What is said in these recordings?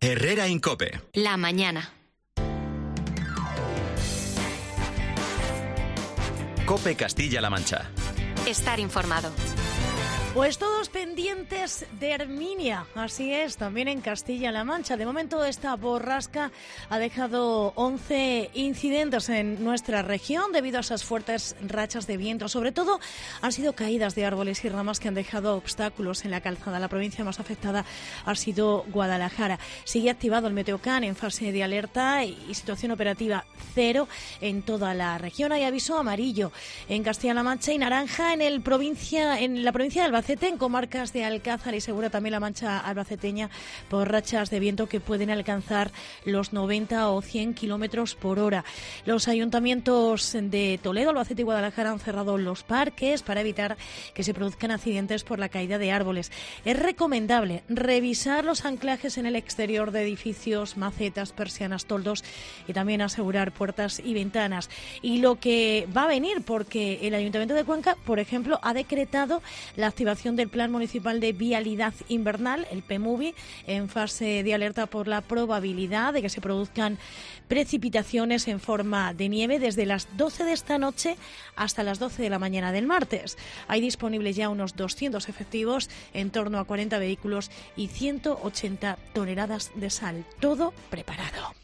Herrera Incope. La mañana. Cope Castilla-La Mancha. Estar informado. Pues todos pendientes de Herminia, así es, también en Castilla-La Mancha. De momento esta borrasca ha dejado 11 incidentes en nuestra región debido a esas fuertes rachas de viento. Sobre todo han sido caídas de árboles y ramas que han dejado obstáculos en la calzada. La provincia más afectada ha sido Guadalajara. Sigue activado el Meteocán en fase de alerta y situación operativa 0 en toda la región. Hay aviso amarillo en Castilla-La Mancha y naranja en la provincia de Albacete, en comarcas de Alcázar y Segura, también la Mancha albaceteña, por rachas de viento que pueden alcanzar los 90 o 100 kilómetros por hora. Los ayuntamientos de Toledo, Albacete y Guadalajara han cerrado los parques para evitar que se produzcan accidentes por la caída de árboles. Es recomendable revisar los anclajes en el exterior de edificios, macetas, persianas, toldos y también asegurar puertas y ventanas. Y lo que va a venir, porque el Ayuntamiento de Cuenca, por ejemplo, ha decretado la activación del Plan Municipal de Vialidad Invernal, el PMUVI, en fase de alerta por la probabilidad de que se produzcan precipitaciones en forma de nieve desde las 12 de esta noche hasta las 12 de la mañana del martes. Hay disponibles ya unos 200 efectivos, en torno a 40 vehículos y 180 toneladas de sal. Todo preparado.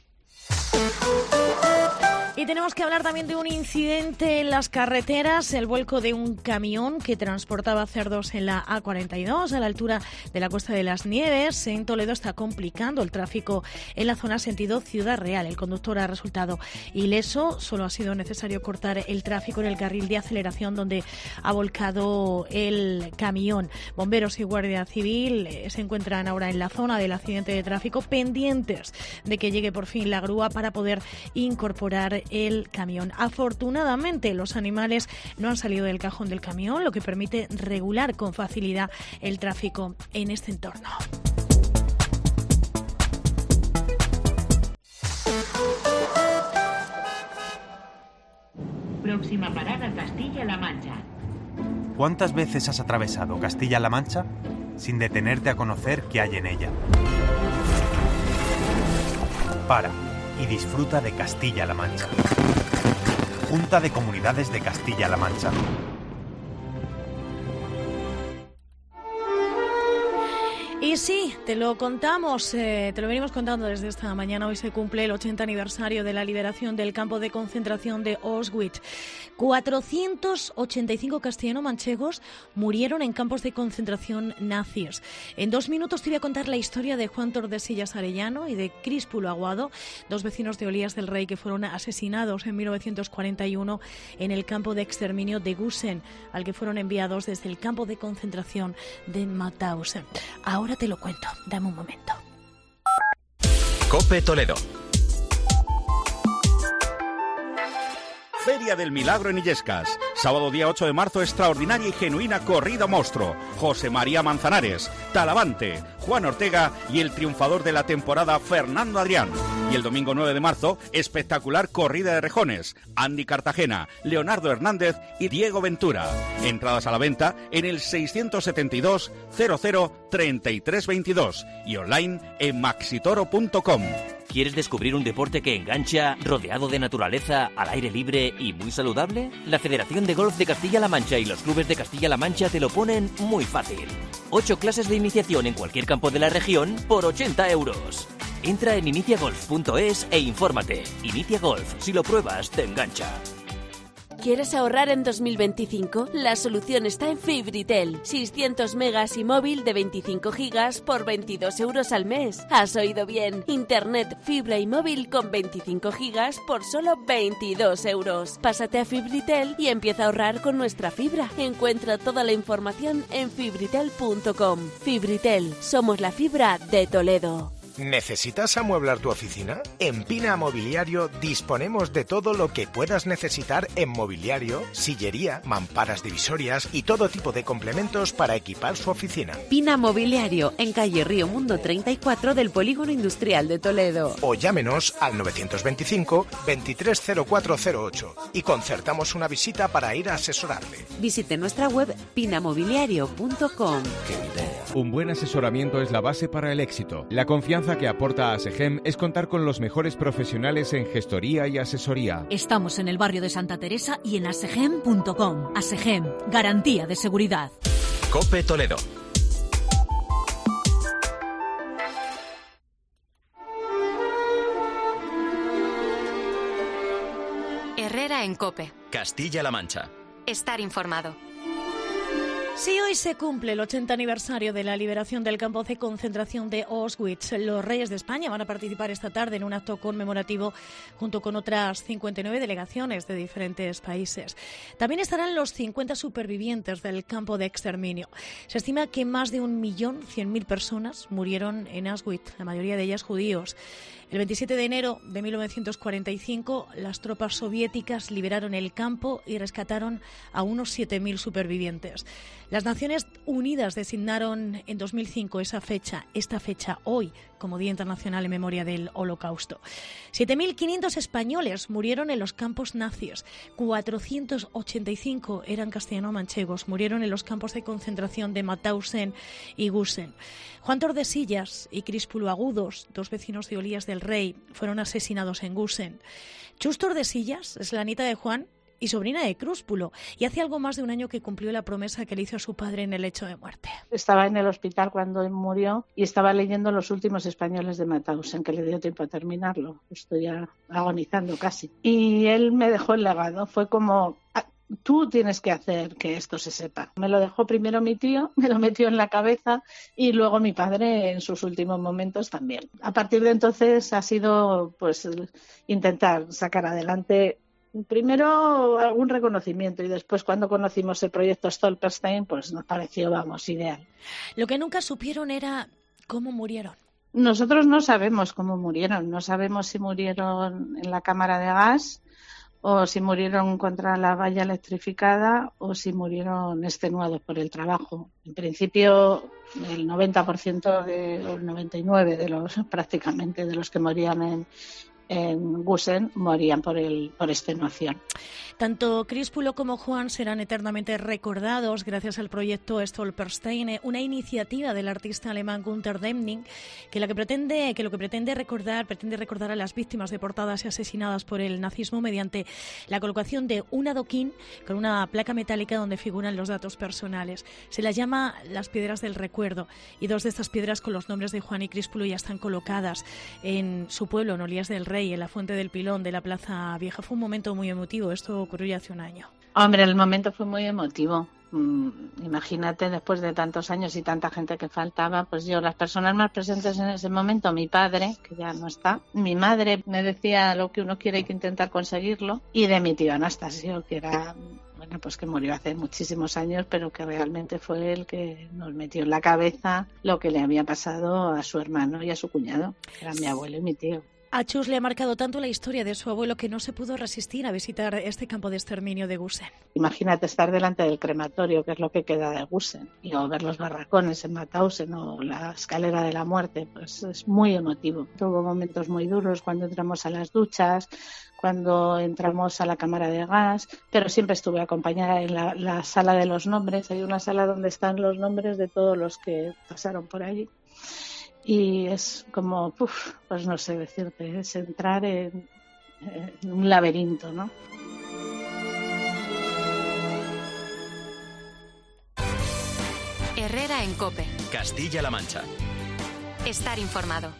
Y tenemos que hablar también de un incidente en las carreteras, el vuelco de un camión que transportaba cerdos en la A42 a la altura de la Cuesta de las Nieves. En Toledo está complicando el tráfico en la zona sentido Ciudad Real. El conductor ha resultado ileso, solo ha sido necesario cortar el tráfico en el carril de aceleración donde ha volcado el camión. Bomberos y Guardia Civil se encuentran ahora en la zona del accidente de tráfico, pendientes de que llegue por fin la grúa para poder incorporar el camión. Afortunadamente, los animales no han salido del cajón del camión, lo que permite regular con facilidad el tráfico en este entorno. Próxima parada, Castilla-La Mancha. ¿Cuántas veces has atravesado Castilla-La Mancha sin detenerte a conocer qué hay en ella? Para y disfruta de Castilla-La Mancha. Junta de Comunidades de Castilla-La Mancha. Y sí, te lo contamos, te lo venimos contando desde esta mañana. Hoy se cumple el 80 aniversario de la liberación del campo de concentración de Auschwitz. 485 castellano-manchegos murieron en campos de concentración nazis. En 2 minutos te voy a contar la historia de Juan Tordesillas Arellano y de Críspulo Aguado, 2 vecinos de Olías del Rey que fueron asesinados en 1941 en el campo de exterminio de Gusen, al que fueron enviados desde el campo de concentración de Mauthausen. Ahora te lo cuento, dame un momento. Cope Toledo. Feria del Milagro en Illescas. Sábado día 8 de marzo, extraordinaria y genuina corrida monstruo. José María Manzanares, Talavante, Juan Ortega y el triunfador de la temporada, Fernando Adrián. Y el domingo 9 de marzo, espectacular corrida de rejones. Andy Cartagena, Leonardo Hernández y Diego Ventura. Entradas a la venta en el 672 00 33 22 y online en maxitoro.com. ¿Quieres descubrir un deporte que engancha, rodeado de naturaleza, al aire libre y muy saludable? La Federación de Golf de Castilla-La Mancha y los clubes de Castilla-La Mancha te lo ponen muy fácil. 8 clases de iniciación en cualquier campo de la región por 80 euros. Entra en iniciagolf.es e infórmate. Inicia Golf, si lo pruebas, te engancha. ¿Quieres ahorrar en 2025? La solución está en Fibritel. 600 megas y móvil de 25 gigas por 22 euros al mes. ¿Has oído bien? Internet, fibra y móvil con 25 gigas por solo 22 euros. Pásate a Fibritel y empieza a ahorrar con nuestra fibra. Encuentra toda la información en fibritel.com. Fibritel, somos la fibra de Toledo. ¿Necesitas amueblar tu oficina? En Pina Mobiliario disponemos de todo lo que puedas necesitar en mobiliario, sillería, mamparas divisorias y todo tipo de complementos para equipar su oficina. Pina Mobiliario, en calle Río Mundo 34 del Polígono Industrial de Toledo. O llámenos al 925 230408 y concertamos una visita para ir a asesorarle. Visite nuestra web pinamobiliario.com. Un buen asesoramiento es la base para el éxito. La confianza fortaleza que aporta ASEGEM es contar con los mejores profesionales en gestoría y asesoría. Estamos en el barrio de Santa Teresa y en asegem.com. ASEGEM, garantía de seguridad. COPE Toledo. Herrera en COPE. Castilla-La Mancha. Estar informado. Sí, hoy se cumple el 80 aniversario de la liberación del campo de concentración de Auschwitz. Los reyes de España van a participar esta tarde en un acto conmemorativo junto con otras 59 delegaciones de diferentes países. También estarán los 50 supervivientes del campo de exterminio. Se estima que más de 1.100.000 personas murieron en Auschwitz, la mayoría de ellas judíos. El 27 de enero de 1945, las tropas soviéticas liberaron el campo y rescataron a unos 7.000 supervivientes. Las Naciones Unidas designaron en 2005 esta fecha hoy, como Día Internacional en Memoria del Holocausto. 7.500 españoles murieron en los campos nazis, 485 eran castellano-manchegos, murieron en los campos de concentración de Mauthausen y Gusen. Juan Tordesillas y Críspulo Agudos, dos vecinos de Olías del Rey, fueron asesinados en Gusen. Chus Tordesillas es la nieta de Juan y sobrina de Críspulo, y hace algo más de un año que cumplió la promesa que le hizo a su padre en el lecho de muerte. Estaba en el hospital cuando él murió y estaba leyendo Los últimos españoles de Mauthausen, que le dio tiempo a terminarlo. Estoy ya agonizando casi. Y él me dejó el legado. Fue como: tú tienes que hacer que esto se sepa. Me lo dejó primero mi tío, me lo metió en la cabeza, y luego mi padre en sus últimos momentos también. A partir de entonces ha sido pues intentar sacar adelante primero algún reconocimiento, y después, cuando conocimos el proyecto Stolperstein, pues nos pareció, ideal. Lo que nunca supieron era cómo murieron. Nosotros no sabemos cómo murieron. No sabemos si murieron en la cámara de gas, o si murieron contra la valla electrificada, o si murieron extenuados por el trabajo. En principio, el 90% o el 99% prácticamente de los que morían en Gusen morían por extenuación. Tanto Críspulo como Juan serán eternamente recordados gracias al proyecto Stolperstein, una iniciativa del artista alemán Günter Demnig, que lo que pretende recordar a las víctimas deportadas y asesinadas por el nazismo mediante la colocación de un adoquín con una placa metálica donde figuran los datos personales. Se las llama las piedras del recuerdo, y dos de estas piedras con los nombres de Juan y Críspulo ya están colocadas en su pueblo, en Olías del Rey, en la Fuente del Pilón de la Plaza Vieja. Fue un momento muy emotivo. Esto ocurrió ya hace un año. Hombre, el momento fue muy emotivo. Imagínate, después de tantos años y tanta gente que faltaba, pues las personas más presentes en ese momento: mi padre, que ya no está, mi madre me decía: lo que uno quiere hay que intentar conseguirlo, y de mi tío Anastasio, que era, pues que murió hace muchísimos años, pero que realmente fue el que nos metió en la cabeza lo que le había pasado a su hermano y a su cuñado, que eran mi abuelo y mi tío. A Chus le ha marcado tanto la historia de su abuelo que no se pudo resistir a visitar este campo de exterminio de Gusen. Imagínate estar delante del crematorio, que es lo que queda de Gusen, o ver los barracones en Mauthausen o la escalera de la muerte, pues es muy emotivo. Tuvo momentos muy duros cuando entramos a las duchas, cuando entramos a la cámara de gas, pero siempre estuve acompañada en la sala de los nombres. Hay una sala donde están los nombres de todos los que pasaron por allí. Y es como, pues no sé decirte, es entrar en un laberinto, ¿no? Herrera en COPE. Castilla-La Mancha. Estar informado.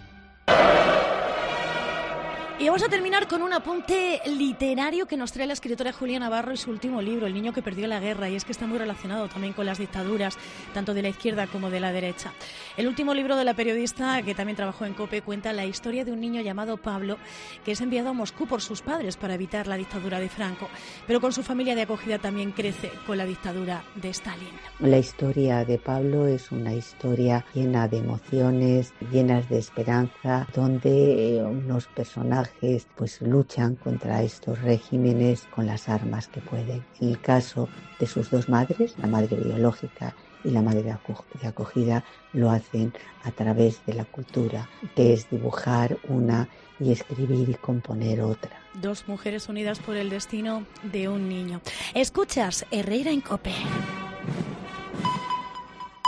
Y vamos a terminar con un apunte literario que nos trae la escritora Julia Navarro y su último libro, El niño que perdió la guerra, y es que está muy relacionado también con las dictaduras, tanto de la izquierda como de la derecha. El último libro de la periodista, que también trabajó en COPE, cuenta la historia de un niño llamado Pablo, que es enviado a Moscú por sus padres para evitar la dictadura de Franco, pero con su familia de acogida también crece con la dictadura de Stalin. La historia de Pablo es una historia llena de emociones, llenas de esperanza, donde unos personajes pues luchan contra estos regímenes con las armas que pueden. En el caso de sus dos madres, la madre biológica y la madre de acogida, lo hacen a través de la cultura, que es dibujar una y escribir y componer otra. Dos mujeres unidas por el destino de un niño. Escuchas Herrera en COPE.